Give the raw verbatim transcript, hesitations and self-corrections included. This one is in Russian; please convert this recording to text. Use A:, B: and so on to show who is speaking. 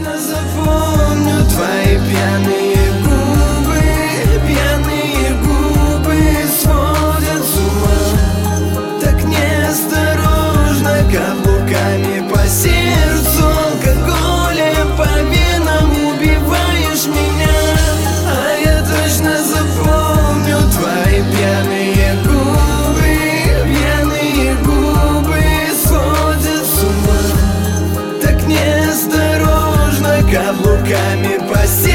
A: точно запомню твои пьяные губы. Пьяные губы сводят с ума. Так неосторожно, каблуками по сердцу, алкоголем по венам убиваешь меня. А я точно запомню твои пьяные губы. Пьяные губы сводят с ума. Так неосторожно, каблуками по сердцу.